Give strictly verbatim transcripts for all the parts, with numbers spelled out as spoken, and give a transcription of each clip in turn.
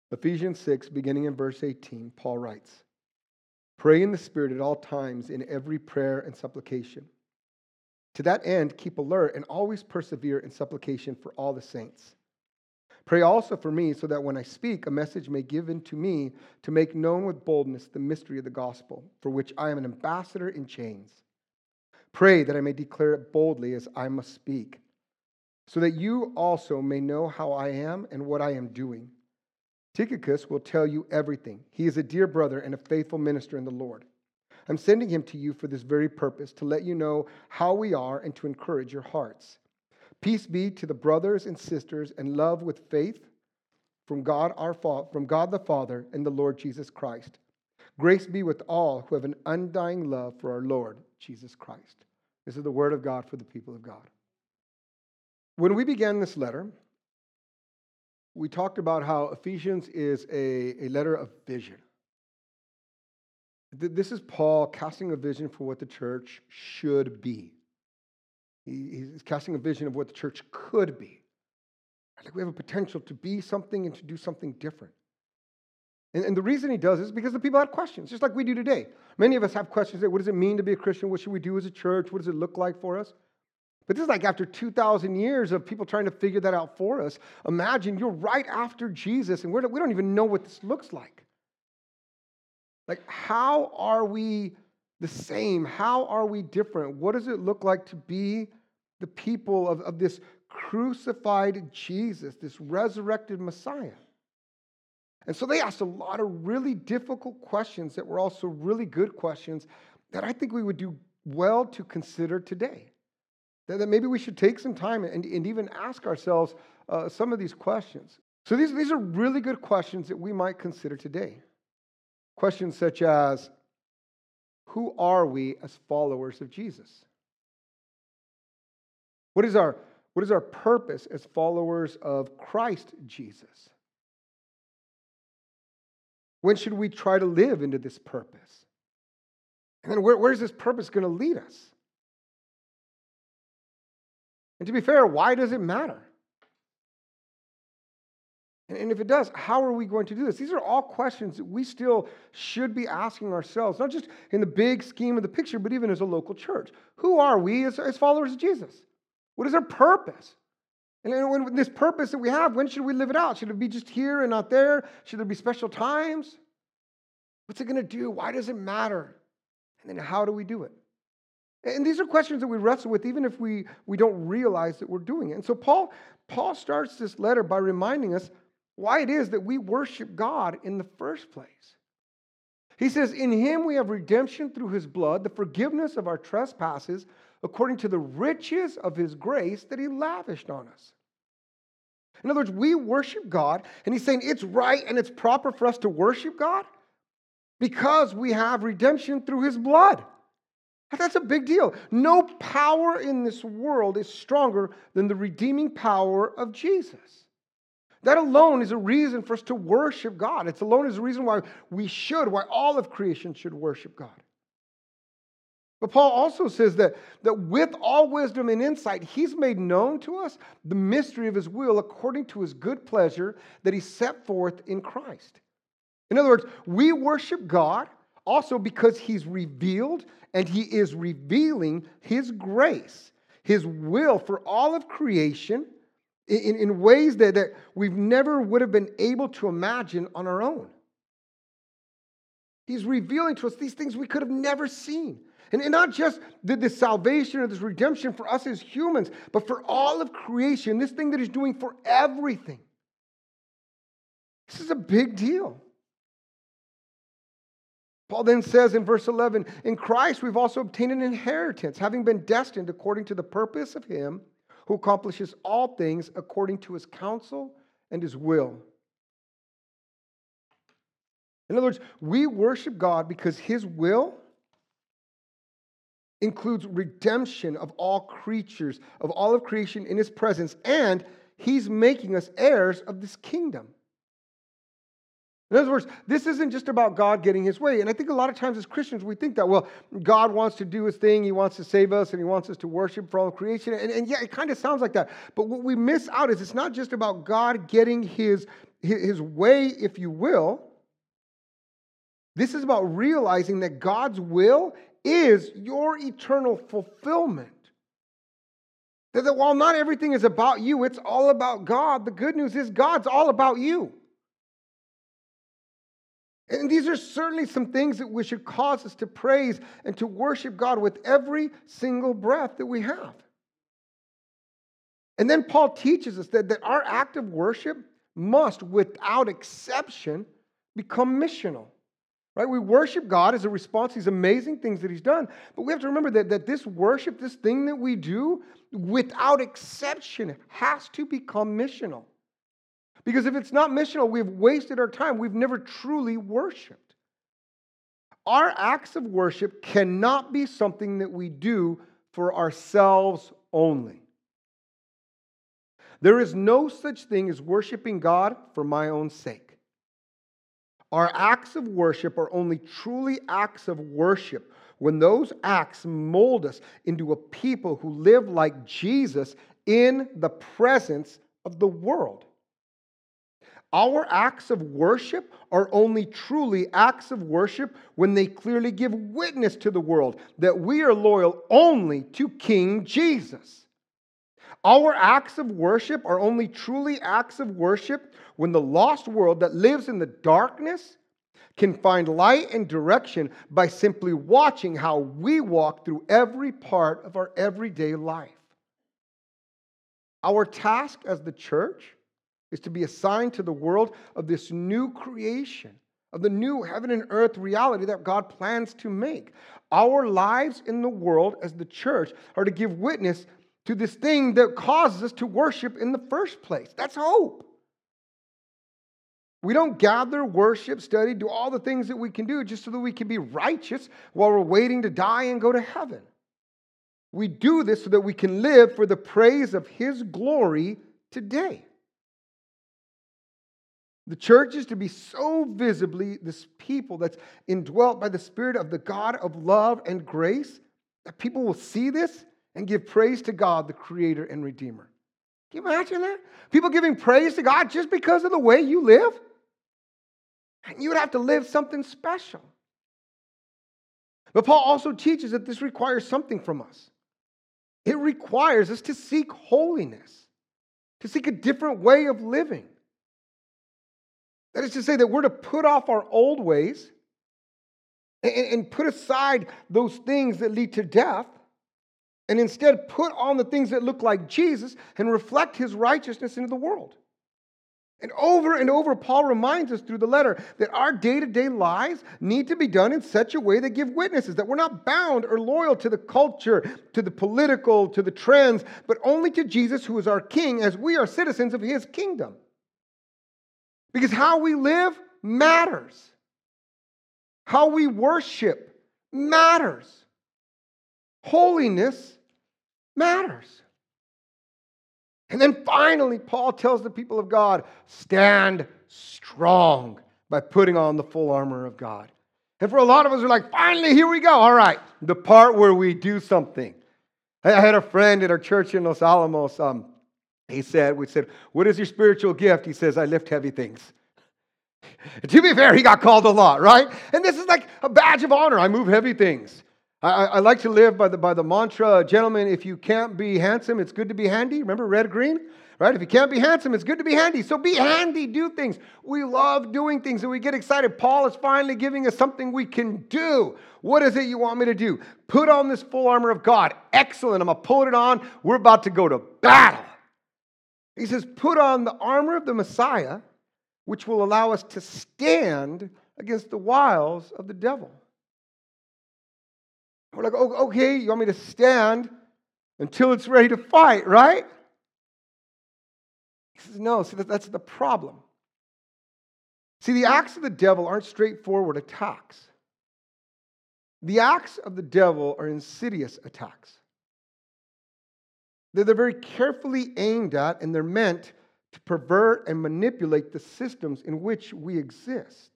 Ephesians six, beginning in verse eighteen, Paul writes, "Pray in the Spirit at all times in every prayer and supplication. To that end, keep alert and always persevere in supplication for all the saints. Pray also for me so that when I speak, a message may be given to me to make known with boldness the mystery of the gospel, for which I am an ambassador in chains. Pray that I may declare it boldly as I must speak, so that you also may know how I am and what I am doing. Tychicus will tell you everything. He is a dear brother and a faithful minister in the Lord. I'm sending him to you for this very purpose, to let you know how we are and to encourage your hearts. Peace be to the brothers and sisters and love with faith from God our Fa- from God the Father and the Lord Jesus Christ. Grace be with all who have an undying love for our Lord Jesus Christ." This is the word of God for the people of God. When we began this letter, we talked about how Ephesians is a, a letter of vision. This is Paul casting a vision for what the church should be. He's casting a vision of what the church could be. Like we have a potential to be something and to do something different. And, and the reason he does is because the people have questions, just like we do today. Many of us have questions. What does it mean to be a Christian? What should we do as a church? What does it look like for us? But this is like after two thousand years of people trying to figure that out for us. Imagine you're right after Jesus, and we're, we don't even know what this looks like. Like, how are we the same? How are we different? What does it look like to be the people of, of this crucified Jesus, this resurrected Messiah? And so they asked a lot of really difficult questions that were also really good questions that I think we would do well to consider today. That, that maybe we should take some time and, and even ask ourselves uh, some of these questions. So these, these are really good questions that we might consider today. Questions such as, who are we as followers of Jesus? What is our, what is our purpose as followers of Christ Jesus? When should we try to live into this purpose? And then where, where's this purpose going to lead us? And to be fair, why does it matter? And if it does, how are we going to do this? These are all questions that we still should be asking ourselves, not just in the big scheme of the picture, but even as a local church. Who are we as, as followers of Jesus? What is our purpose? And when this purpose that we have, when should we live it out? Should it be just here and not there? Should there be special times? What's it going to do? Why does it matter? And then how do we do it? And these are questions that we wrestle with even if we, we don't realize that we're doing it. And so Paul, Paul starts this letter by reminding us why it is that we worship God in the first place. He says, in him we have redemption through his blood, the forgiveness of our trespasses, according to the riches of his grace that he lavished on us. In other words, we worship God, and he's saying it's right and it's proper for us to worship God because we have redemption through his blood. That's a big deal. No power in this world is stronger than the redeeming power of Jesus. That alone is a reason for us to worship God. It's alone is a reason why we should, why all of creation should worship God. But Paul also says that, that with all wisdom and insight, he's made known to us the mystery of his will according to his good pleasure that he set forth in Christ. In other words, we worship God also because he's revealed and he is revealing his grace, his will for all of creation in, in ways that, that we've never would have been able to imagine on our own. He's revealing to us these things we could have never seen. And, and not just the, this salvation or this redemption for us as humans, but for all of creation, this thing that he's doing for everything. This is a big deal. Paul then says in verse eleven, in Christ we've also obtained an inheritance, having been destined according to the purpose of him who accomplishes all things according to his counsel and his will. In other words, we worship God because his will includes redemption of all creatures, of all of creation in his presence, and he's making us heirs of this kingdom. In other words, this isn't just about God getting his way. And I think a lot of times as Christians, we think that, well, God wants to do his thing. He wants to save us and he wants us to worship for all of creation. And, and yeah, it kind of sounds like that. But what we miss out is it's not just about God getting his, his way, if you will. This is about realizing that God's will is your eternal fulfillment. That, that while not everything is about you, it's all about God. The good news is God's all about you. And these are certainly some things that we should cause us to praise and to worship God with every single breath that we have. And then Paul teaches us that, that our act of worship must, without exception, become missional. Right? We worship God as a response to these amazing things that he's done. But we have to remember that, that this worship, this thing that we do, without exception, has to become missional. Because if it's not missional, we've wasted our time. We've never truly worshiped. Our acts of worship cannot be something that we do for ourselves only. There is no such thing as worshiping God for my own sake. Our acts of worship are only truly acts of worship when those acts mold us into a people who live like Jesus in the presence of the world. Our acts of worship are only truly acts of worship when they clearly give witness to the world that we are loyal only to King Jesus. Our acts of worship are only truly acts of worship when the lost world that lives in the darkness can find light and direction by simply watching how we walk through every part of our everyday life. Our task as the church is to be assigned to the world of this new creation, of the new heaven and earth reality that God plans to make. Our lives in the world as the church are to give witness to this thing that causes us to worship in the first place. That's hope. We don't gather, worship, study, do all the things that we can do just so that we can be righteous while we're waiting to die and go to heaven. We do this so that we can live for the praise of his glory today. The church is to be so visibly this people that's indwelt by the Spirit of the God of love and grace that people will see this and give praise to God, the Creator and Redeemer. Can you imagine that? People giving praise to God just because of the way you live? And you would have to live something special. But Paul also teaches that this requires something from us. It requires us to seek holiness, to seek a different way of living. That is to say that we're to put off our old ways and, and put aside those things that lead to death and instead put on the things that look like Jesus and reflect his righteousness into the world. And over and over, Paul reminds us through the letter that our day-to-day lives need to be done in such a way that give witnesses, that we're not bound or loyal to the culture, to the political, to the trends, but only to Jesus, who is our King, as we are citizens of his kingdom. Because how we live matters. How we worship matters. Holiness matters. And then finally, Paul tells the people of God, stand strong by putting on the full armor of God. And for a lot of us, we're like, finally, here we go. All right, the part where we do something. I had a friend at our church in Los Alamos. Um, he said, we said, what is your spiritual gift? He says, I lift heavy things. To be fair, he got called a lot, right? And this is like a badge of honor. I move heavy things. I, I like to live by the by the mantra, gentlemen, if you can't be handsome, it's good to be handy. Remember red, green? Right? If you can't be handsome, it's good to be handy. So be handy, do things. We love doing things and we get excited. Paul is finally giving us something we can do. What is it you want me to do? Put on this full armor of God. Excellent. I'm going to pull it on. We're about to go to battle. He says, put on the armor of the Messiah, which will allow us to stand against the wiles of the devil. We're like, oh, okay, you want me to stand until it's ready to fight, right? He says, no, see, that's the problem. See, the acts of the devil aren't straightforward attacks. The acts of the devil are insidious attacks. They're, they're very carefully aimed at, and they're meant to pervert and manipulate the systems in which we exist.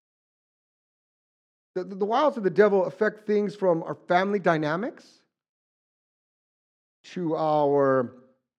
The, the wiles of the devil affect things from our family dynamics to our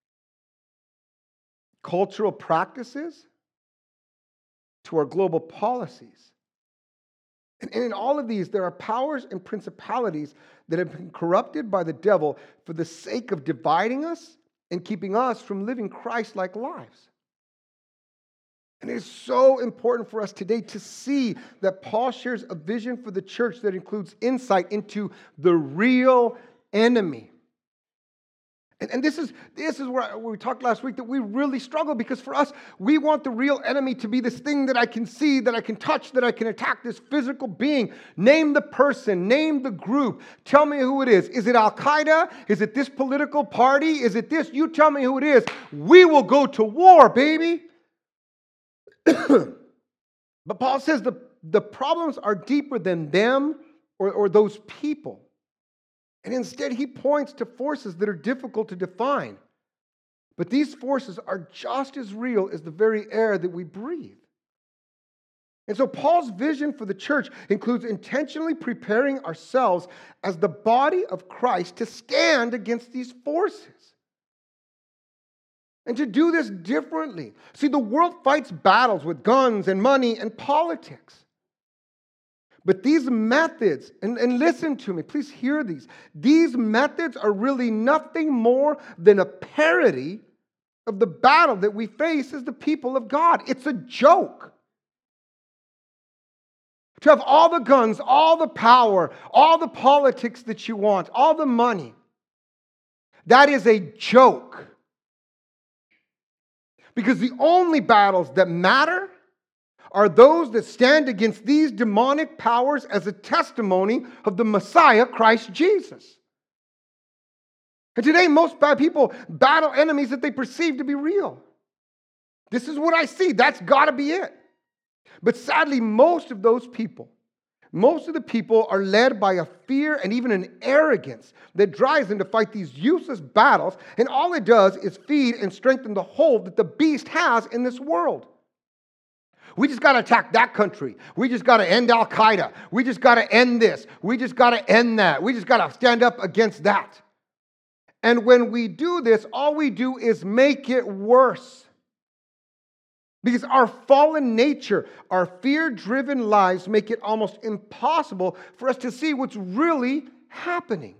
cultural practices to our global policies. And, and in all of these, there are powers and principalities that have been corrupted by the devil for the sake of dividing us and keeping us from living Christ-like lives. And it is so important for us today to see that Paul shares a vision for the church that includes insight into the real enemy. And, and this is, this is where we talked last week that we really struggle, because for us, we want the real enemy to be this thing that I can see, that I can touch, that I can attack, this physical being. Name the person, name the group. Tell me who it is. Is it Al-Qaeda? Is it this political party? Is it this? You tell me who it is. We will go to war, baby. But Paul says the, the problems are deeper than them or, or those people. And instead, he points to forces that are difficult to define. But these forces are just as real as the very air that we breathe. And so Paul's vision for the church includes intentionally preparing ourselves as the body of Christ to stand against these forces. And to do this differently. See, the world fights battles with guns and money and politics. But these methods, and, and listen to me, please hear these. These methods are really nothing more than a parody of the battle that we face as the people of God. It's a joke. To have all the guns, all the power, all the politics that you want, all the money, that is a joke. Because the only battles that matter are those that stand against these demonic powers as a testimony of the Messiah, Christ Jesus. And today, most bad people battle enemies that they perceive to be real. This is what I see. That's got to be it. But sadly, most of those people, most of the people are led by a fear and even an arrogance that drives them to fight these useless battles. And all it does is feed and strengthen the hold that the beast has in this world. We just got to attack that country. We just got to end Al-Qaeda. We just got to end this. We just got to end that. We just got to stand up against that. And when we do this, all we do is make it worse. Because our fallen nature, our fear-driven lives make it almost impossible for us to see what's really happening.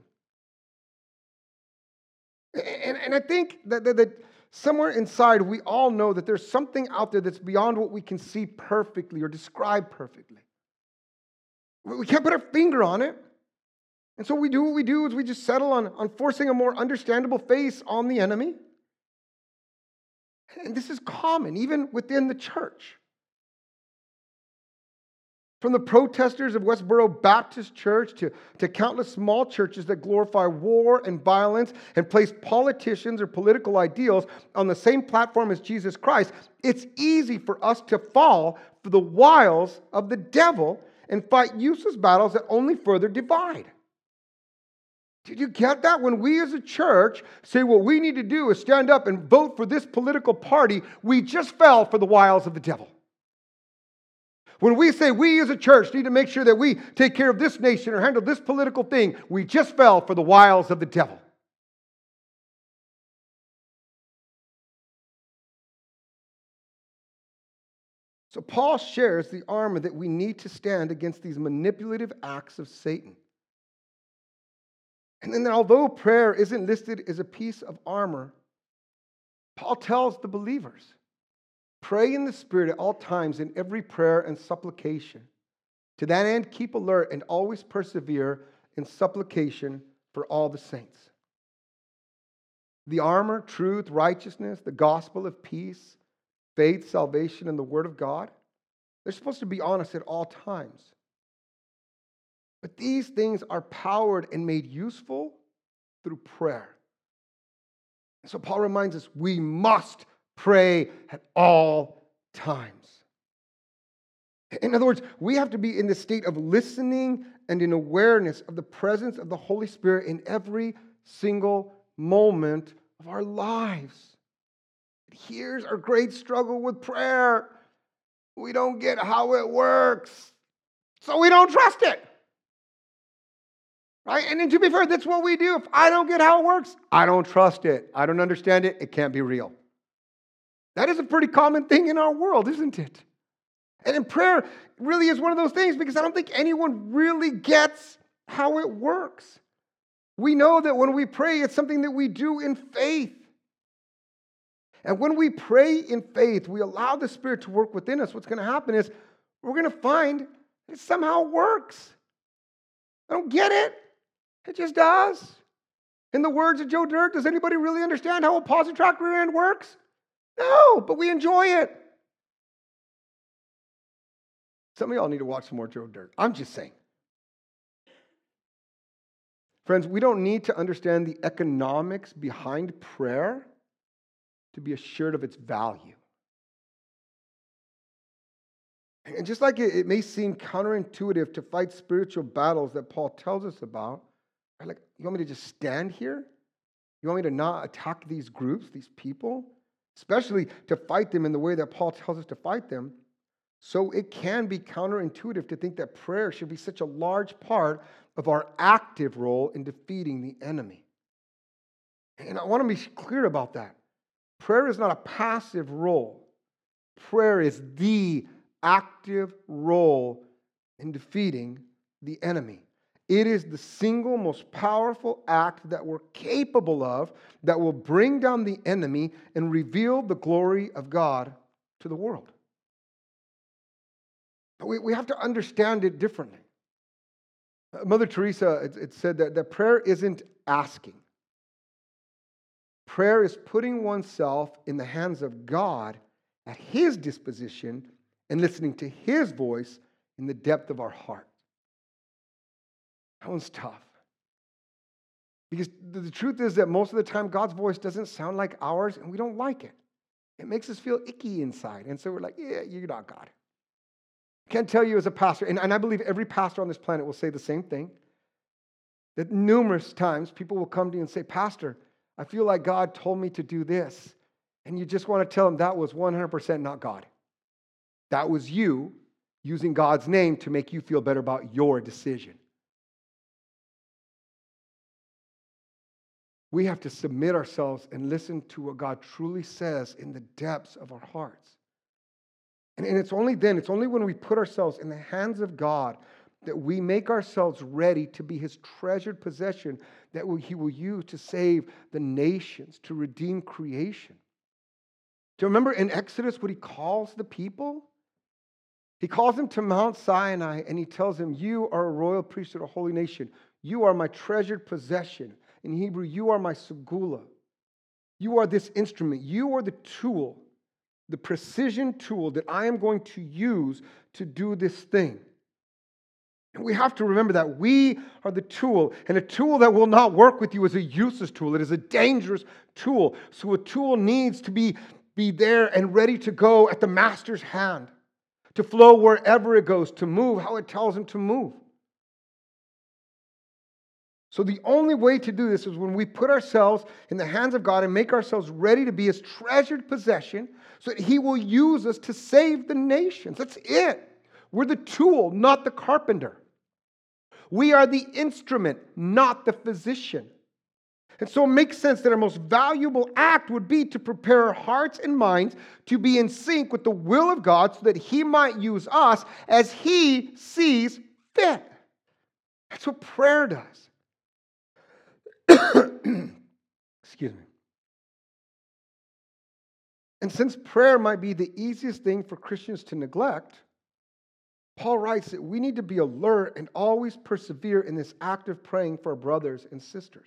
And, and I think that, that, that somewhere inside we all know that there's something out there that's beyond what we can see perfectly or describe perfectly. We can't put our finger on it. And so we do what we do is we just settle on, on forcing a more understandable face on the enemy. And this is common, even within the church. From the protesters of Westboro Baptist Church to, to countless small churches that glorify war and violence and place politicians or political ideals on the same platform as Jesus Christ, it's easy for us to fall for the wiles of the devil and fight useless battles that only further divide. Did you get that? When we as a church say what we need to do is stand up and vote for this political party, we just fell for the wiles of the devil. When we say we as a church need to make sure that we take care of this nation or handle this political thing, we just fell for the wiles of the devil. So Paul shares the armor that we need to stand against these manipulative acts of Satan. And then although prayer isn't listed as a piece of armor, Paul tells the believers, pray in the Spirit at all times in every prayer and supplication. To that end, keep alert and always persevere in supplication for all the saints. The armor, truth, righteousness, the gospel of peace, faith, salvation, and the word of God, they're supposed to be on us at all times. But these things are powered and made useful through prayer. So Paul reminds us we must pray at all times. In other words, we have to be in the state of listening and in awareness of the presence of the Holy Spirit in every single moment of our lives. Here's our great struggle with prayer. We don't get how it works, so we don't trust it. Right? And then to be fair, that's what we do. If I don't get how it works, I don't trust it. I don't understand it. It can't be real. That is a pretty common thing in our world, isn't it? And in prayer really is one of those things because I don't think anyone really gets how it works. We know that when we pray, it's something that we do in faith. And when we pray in faith, we allow the Spirit to work within us. What's going to happen is we're going to find that it somehow works. I don't get it. It just does. In the words of Joe Dirt, does anybody really understand how a positive track rear end works? No, but we enjoy it. Some of y'all need to watch some more Joe Dirt. I'm just saying. Friends, we don't need to understand the economics behind prayer to be assured of its value. And just like it, it may seem counterintuitive to fight spiritual battles that Paul tells us about, right? Like, you want me to just stand here? You want me to not attack these groups, these people? Especially to fight them in the way that Paul tells us to fight them. So it can be counterintuitive to think that prayer should be such a large part of our active role in defeating the enemy. And I want to be clear about that. Prayer is not a passive role. Prayer is the active role in defeating the enemy. It is the single most powerful act that we're capable of that will bring down the enemy and reveal the glory of God to the world. We, we have to understand it differently. Mother Teresa, it, it said that, that prayer isn't asking. Prayer is putting oneself in the hands of God at His disposition and listening to His voice in the depth of our heart. That one's tough. Because the truth is that most of the time God's voice doesn't sound like ours and we don't like it. It makes us feel icky inside. And so we're like, yeah, you're not God. I can't tell you as a pastor, and, and I believe every pastor on this planet will say the same thing, that numerous times people will come to you and say, Pastor, I feel like God told me to do this. And you just want to tell them that was one hundred percent not God. That was you using God's name to make you feel better about your decision. We have to submit ourselves and listen to what God truly says in the depths of our hearts. And, and it's only then, it's only when we put ourselves in the hands of God that we make ourselves ready to be His treasured possession that He will use to save the nations, to redeem creation. Do you remember in Exodus what He calls the people? He calls them to Mount Sinai and He tells them, you are a royal priesthood, a holy nation. You are my treasured possession. In Hebrew, you are my segula. You are this instrument. You are the tool, the precision tool that I am going to use to do this thing. And we have to remember that we are the tool. And a tool that will not work with you is a useless tool. It is a dangerous tool. So a tool needs to be, be there and ready to go at the master's hand, to flow wherever it goes, to move how it tells him to move. So the only way to do this is when we put ourselves in the hands of God and make ourselves ready to be His treasured possession so that He will use us to save the nations. That's it. We're the tool, not the carpenter. We are the instrument, not the physician. And so it makes sense that our most valuable act would be to prepare our hearts and minds to be in sync with the will of God so that He might use us as He sees fit. That's what prayer does. Excuse me. And since prayer might be the easiest thing for Christians to neglect, Paul writes that we need to be alert and always persevere in this act of praying for our brothers and sisters.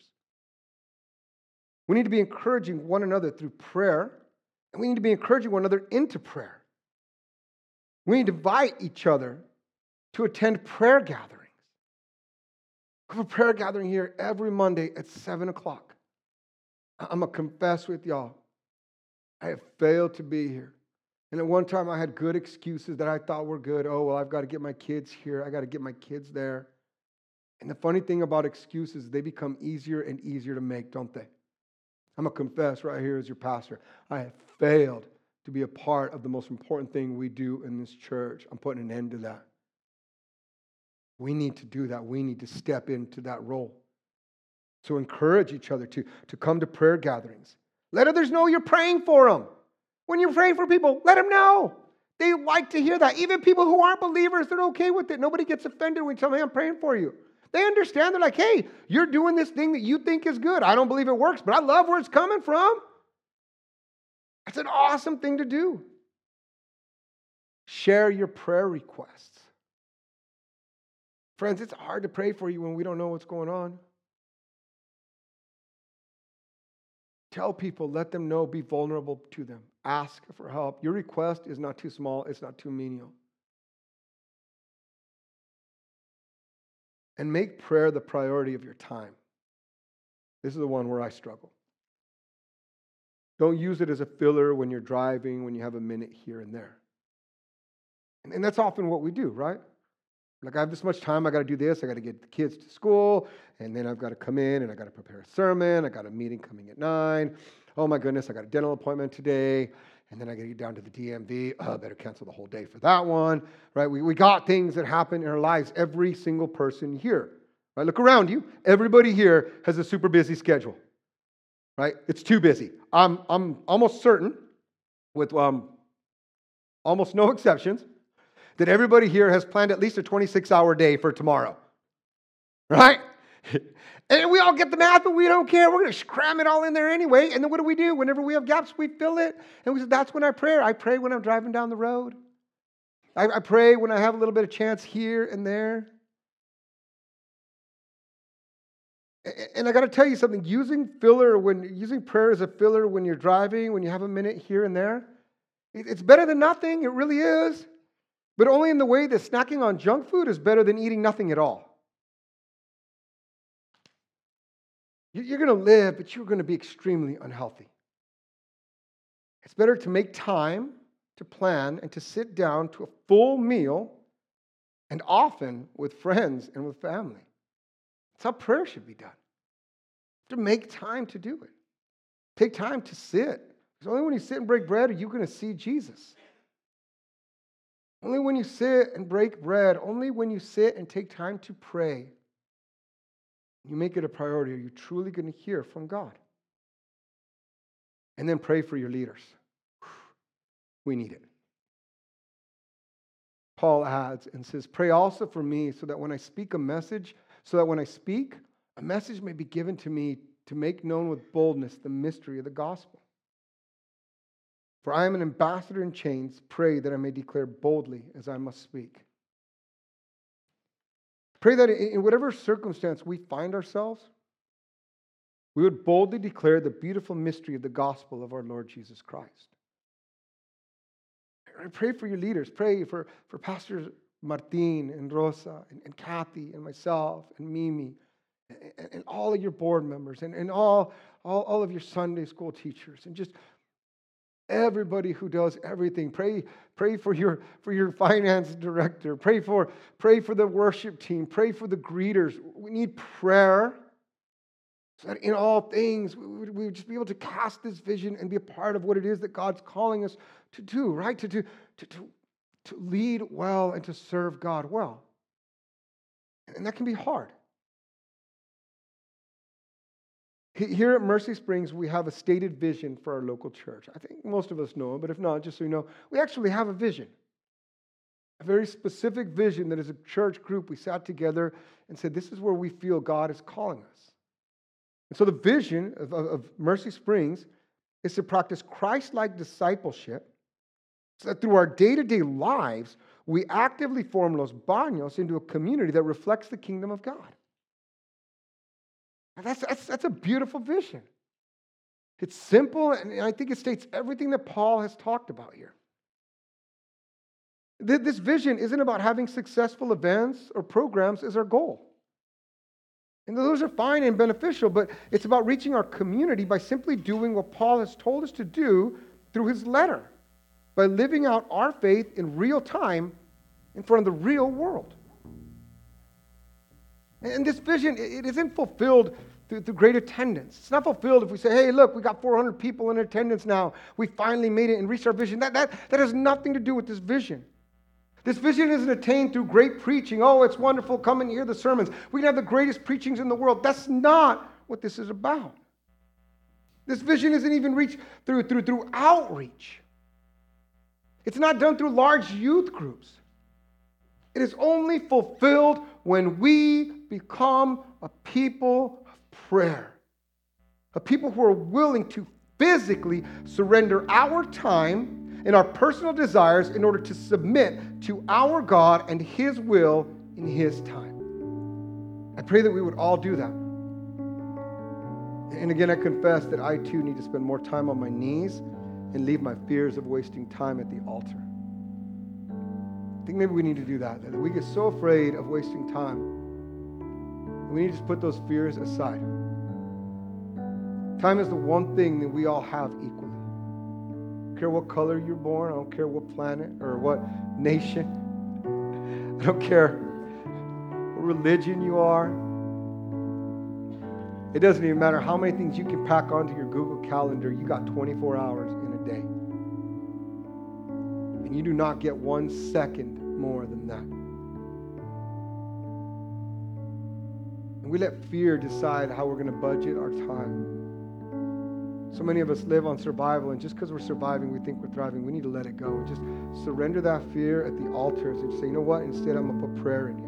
We need to be encouraging one another through prayer, and we need to be encouraging one another into prayer. We need to invite each other to attend prayer gatherings. We have a prayer gathering here every Monday at seven o'clock. I'm going to confess with y'all, I have failed to be here. And at one time I had good excuses that I thought were good. Oh, well, I've got to get my kids here. I got to get my kids there. And the funny thing about excuses, they become easier and easier to make, don't they? I'm going to confess right here as your pastor, I have failed to be a part of the most important thing we do in this church. I'm putting an end to that. We need to do that. We need to step into that role. So encourage each other to, to come to prayer gatherings. Let others know you're praying for them. When you're praying for people, let them know. They like to hear that. Even people who aren't believers, they're okay with it. Nobody gets offended when you tell me I'm praying for you. They understand. They're like, hey, you're doing this thing that you think is good. I don't believe it works, but I love where it's coming from. That's an awesome thing to do. Share your prayer requests. Friends, it's hard to pray for you when we don't know what's going on. Tell people, let them know, be vulnerable to them. Ask for help. Your request is not too small, it's not too menial. And make prayer the priority of your time. This is the one where I struggle. Don't use it as a filler when you're driving, when you have a minute here and there. And, and that's often what we do, right? Like, I have this much time, I got to do this, I got to get the kids to school, and then I've got to come in and I got to prepare a sermon, I got a meeting coming at nine. Oh my goodness, I got a dental appointment today, and then I got to get down to the D M V. Oh, I better cancel the whole day for that one, right? We, we got things that happen in our lives, every single person here, right? Look around you. Everybody here has a super busy schedule, right? It's too busy. I'm, I'm almost certain, with um, almost no exceptions, that everybody here has planned at least a twenty-six hour day for tomorrow, right? And we all get the math, but we don't care. We're going to cram it all in there anyway. And then what do we do? Whenever we have gaps, we fill it. And we said, that's when I pray. I pray when I'm driving down the road. I, I pray when I have a little bit of chance here and there. And I got to tell you something. Using filler when using prayer as a filler when you're driving, when you have a minute here and there, it's better than nothing. It really is. But only in the way that snacking on junk food is better than eating nothing at all. You're going to live, but you're going to be extremely unhealthy. It's better to make time to plan and to sit down to a full meal, and often with friends and with family. That's how prayer should be done. To make time to do it. Take time to sit. Because only when you sit and break bread are you going to see Jesus. Only when you sit and break bread, only when you sit and take time to pray, you make it a priority, are you truly going to hear from God? And then pray for your leaders. We need it. Paul adds and says, pray also for me so that when I speak a message, so that when I speak, a message may be given to me to make known with boldness the mystery of the gospel. For I am an ambassador in chains. Pray that I may declare boldly as I must speak. Pray that in whatever circumstance we find ourselves, we would boldly declare the beautiful mystery of the gospel of our Lord Jesus Christ. Pray for your leaders. Pray for, for Pastors Martin and Rosa and, and Kathy and myself and Mimi and, and all of your board members and, and all, all, all of your Sunday school teachers and just everybody who does everything. Pray, pray for your for your finance director. Pray for pray for the worship team. Pray for the greeters. We need prayer so that in all things we would, we would just be able to cast this vision and be a part of what it is that God's calling us to do. Right? To to to to, to lead well and to serve God well, and that can be hard. Here at Mercy Springs, we have a stated vision for our local church. I think most of us know it, but if not, just so you know, we actually have a vision. A very specific vision that as a church group, we sat together and said, this is where we feel God is calling us. And so the vision of, of, of Mercy Springs is to practice Christ-like discipleship so that through our day-to-day lives, we actively form Los Baños into a community that reflects the kingdom of God. That's, that's, that's a beautiful vision. It's simple, and I think it states everything that Paul has talked about here. This vision isn't about having successful events or programs as our goal. And those are fine and beneficial, but it's about reaching our community by simply doing what Paul has told us to do through his letter, by living out our faith in real time in front of the real world. And this vision, it isn't fulfilled through, through great attendance. It's not fulfilled if we say, hey, look, we got four hundred people in attendance now. We finally made it and reached our vision. That, that, that has nothing to do with this vision. This vision isn't attained through great preaching. Oh, it's wonderful. Come and hear the sermons. We can have the greatest preachings in the world. That's not what this is about. This vision isn't even reached through, through, through outreach. It's not done through large youth groups. It is only fulfilled when we become a people of prayer. A people who are willing to physically surrender our time and our personal desires in order to submit to our God and His will in His time. I pray that we would all do that. And again, I confess that I too need to spend more time on my knees and leave my fears of wasting time at the altar. I think maybe we need to do that, that we get so afraid of wasting time. We need to just put those fears aside. Time is the one thing that we all have equally. I don't care what color you're born. I don't care what planet or what nation. I don't care what religion you are. It doesn't even matter how many things you can pack onto your Google Calendar. You got twenty-four hours in a day. And you do not get one second more than that. And we let fear decide how we're going to budget our time. So many of us live on survival, and just because we're surviving, we think we're thriving. We need to let it go. Just surrender that fear at the altars and say, you know what? Instead, I'm going to put prayer in here.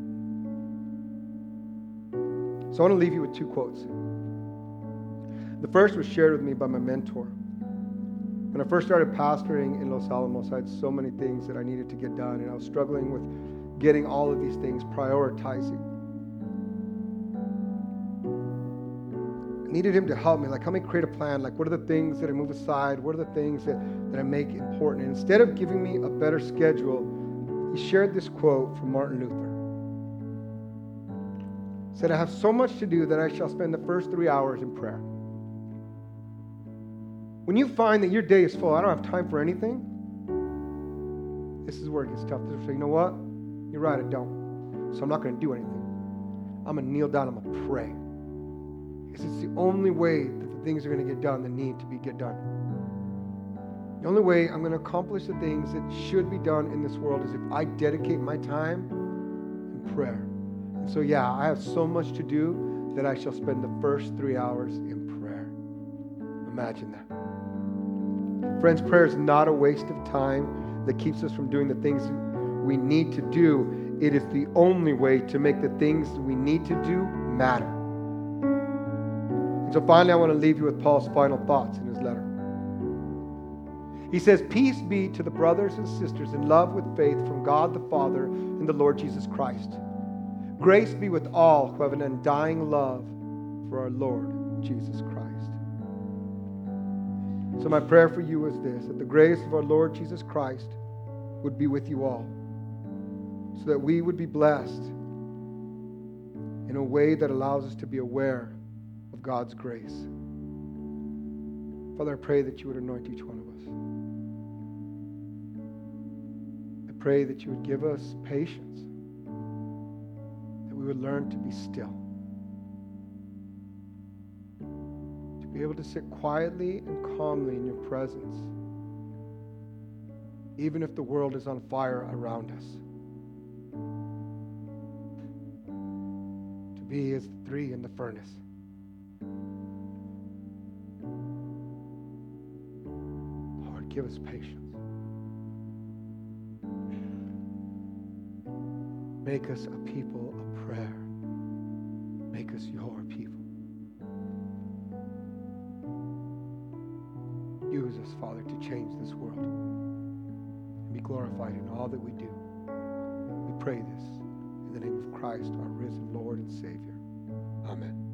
So I want to leave you with two quotes. The first was shared with me by my mentor. When I first started pastoring in Los Alamos, I had so many things that I needed to get done, and I was struggling with getting all of these things, prioritizing. I needed him to help me, like help me create a plan, like what are the things that I move aside, what are the things that, that I make important. And instead of giving me a better schedule, he shared this quote from Martin Luther. He said, I have so much to do that I shall spend the first three hours in prayer. When you find that your day is full, I don't have time for anything, this is where it gets tough. To say, you know what? You're right, I don't. So I'm not going to do anything. I'm going to kneel down, I'm going to pray. Because it's the only way that the things are going to get done that need to be get done. The only way I'm going to accomplish the things that should be done in this world is if I dedicate my time in prayer. And so, yeah, I have so much to do that I shall spend the first three hours in prayer. Imagine that. Friends, prayer is not a waste of time that keeps us from doing the things we need to do. It is the only way to make the things we need to do matter. And so finally, I want to leave you with Paul's final thoughts in his letter. He says, peace be to the brothers and sisters in love with faith from God the Father and the Lord Jesus Christ. Grace be with all who have an undying love for our Lord Jesus Christ. So my prayer for you is this, that the grace of our Lord Jesus Christ would be with you all, so that we would be blessed in a way that allows us to be aware of God's grace. Father, I pray that you would anoint each one of us. I pray that you would give us patience, that we would learn to be still, to be able to sit quietly and calmly in your presence, even if the world is on fire around us. To be as the three in the furnace. Lord, give us patience. Make us a people of prayer. Make us your people. Use us, Father, to change this world and be glorified in all that we do. We pray this in the name of Christ, our risen Lord and Savior. Amen.